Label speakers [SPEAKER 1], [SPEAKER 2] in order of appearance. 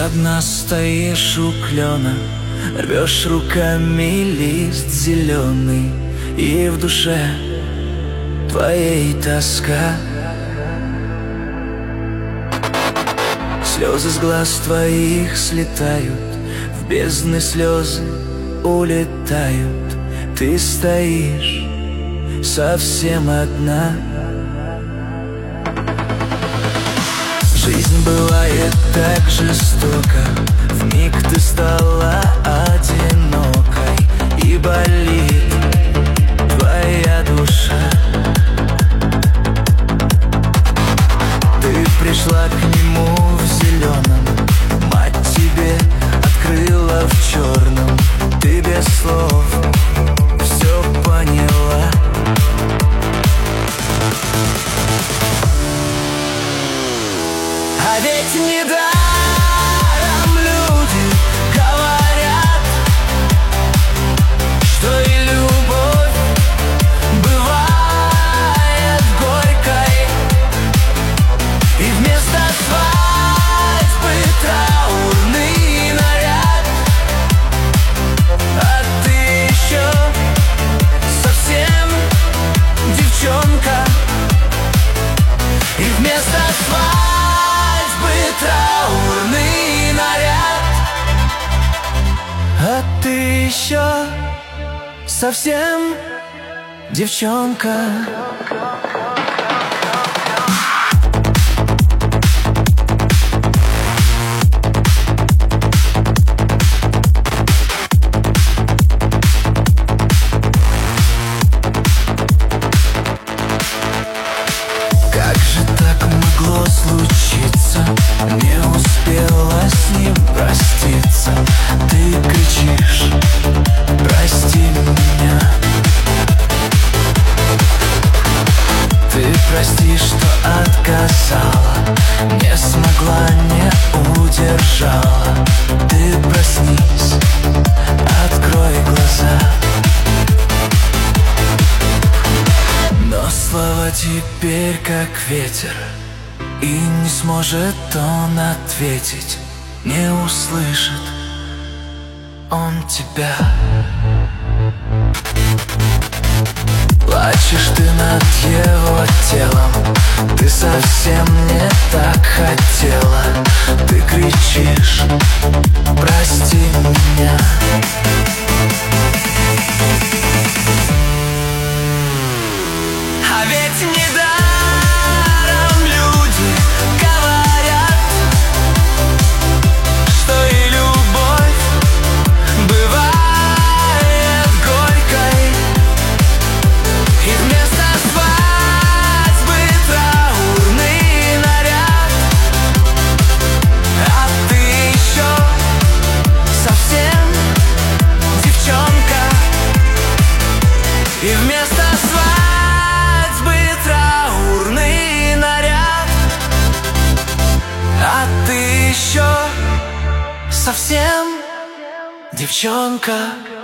[SPEAKER 1] Со дна стоишь у клена, рвешь руками лист зеленый, и в душе твоей тоска. Слезы с глаз твоих слетают, в бездны слезы улетают. Ты стоишь совсем одна. Жизнь бывает так жестока, вмиг ты стала одинокой, и болит твоя душа. Ты пришла к нему в зеленом, мать тебе открыла в черном. Ты без слов все поняла. А ведь недаром люди говорят, что и любовь бывает горькой, и вместо свадьбы траурный наряд. А ты еще совсем девчонка, и вместо свадьбы траурный наряд. А ты еще совсем девчонка. Как же так могло случиться? Не успела с ним проститься. Ты кричишь: прости меня. Ты прости, что отказала, не смогла, не удержала. Ты проснись, открой глаза. Но слова теперь как ветер, и не сможет он ответить, не услышит он тебя. Плачешь ты над его телом, ты совсем не так хотела. Ты кричишь: прости меня. А ведь недаром люди говорят, что и любовь бывает горькой, и вместо свадьбы траурный наряд. А ты еще совсем девчонка, и вместо свадьбы траурный наряд. А ты еще совсем девчонка.